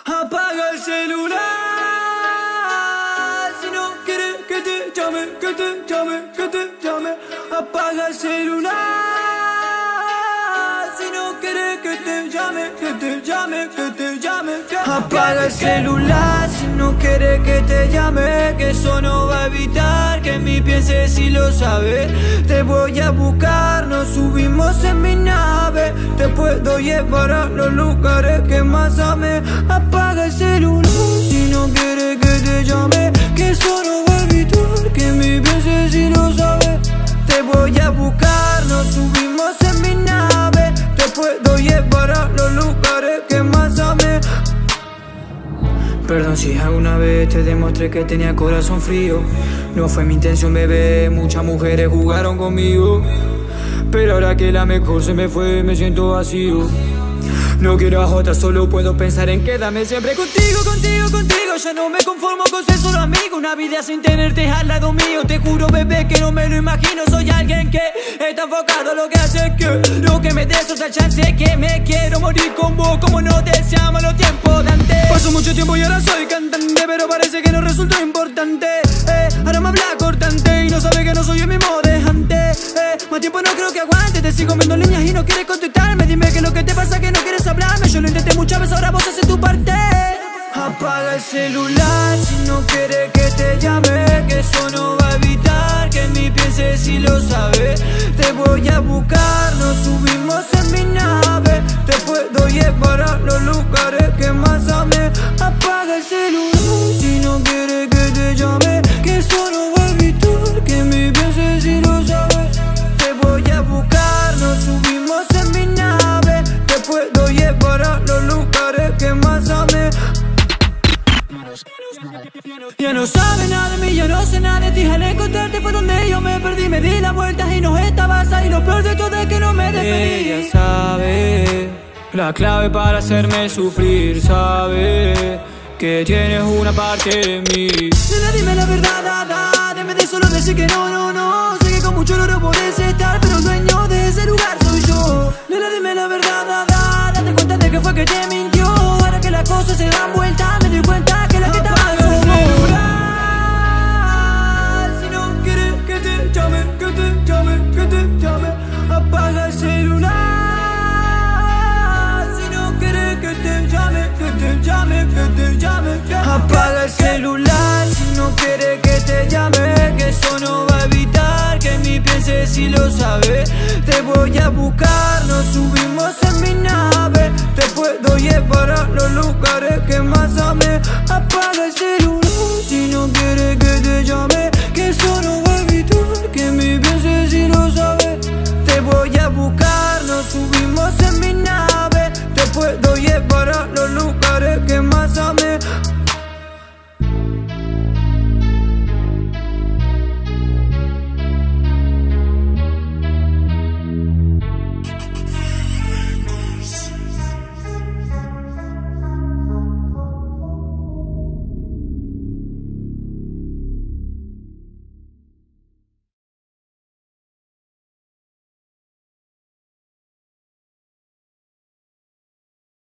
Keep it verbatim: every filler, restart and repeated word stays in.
Apaga el celular si no quieres que te llame, que te llame, que te llame. Apaga el celular si no quieres que te llame, que te llame, que te llame. Apaga el celular si no quieres que te llame, que eso no va a evitar que mi pienses si lo sabes. Te voy a buscar, nos subimos en mi nave, te puedo llevar a los lugares que más amé. Apaga el celular si no quieres que te llame, que eso no va a evitar que mi pienses si lo sabes. Te voy a buscar, nos subimos en mi nave, te puedo llevar a los lugares que más amé. Perdón si alguna vez te demostré que tenía corazón frío. No fue mi intención, bebé, muchas mujeres jugaron conmigo, pero ahora que la mejor se me fue, me siento vacío. No quiero a otra, solo puedo pensar en quedarme siempre contigo, contigo, contigo. Ya no me conformo con ser solo amigo, una vida sin tenerte al lado mío. Te juro, bebé, que no me lo imagino. Soy alguien que está enfocado, lo que hace que lo que me des otra chance, que me quiero morir con vos como no deseamos los tiempos de antes. Paso mucho tiempo y ahora soy cantante, pero parece que no resultó importante. eh, Ahora me habla cortante y no sabe que no soy el mismo de antes. eh, Más tiempo no creo que aguante, te sigo viendo líneas y no quieres contestarme. Dime que lo que te pasa, que no quieres hablarme. Yo lo intenté muchas veces, ahora vos haces tu parte. Apaga el celular si no quieres que te llame, que eso no va a evitar que mi pienses si lo sabes. Te voy a buscar, nos subimos en mi nave, te puedo llevar a los lugares que más amé. Apaga el celular si no quieres que te llame, que eso no va a evitar que mi pienses si lo sabes. Te voy a buscar, nos subimos en mi nave, te puedo llevar a los lugares que más amé. Ya no sabe nada de mí, yo no sé nada de ti. Al encontrarte fue donde yo me perdí, me di la vuelta y no estabas ahí. Lo peor de todo es que no me despedí. Ella sabe la clave para hacerme sufrir, sabe que tienes una parte de mí. Nena, dime la verdad, da, da. Deme de solo decir que no, no, no. Sé que con mucho dolor podés estar, pero el dueño de ese lugar soy yo. Nena, dime la verdad, da, da. Date cuenta de que fue que te mintió. Ahora que las cosas se dan vuelta, me doy cuenta que la que estaba en su celular si no quieres que te llame, que te llame, que te llame. Apaga el celular si no quieres que te llame, que te llame, que te llame. Apaga el celular si no quieres que te llame, que eso no va a evitar que mi pienses si lo sabes. Te voy a buscar, nos subimos en mi nave, te puedo llevar a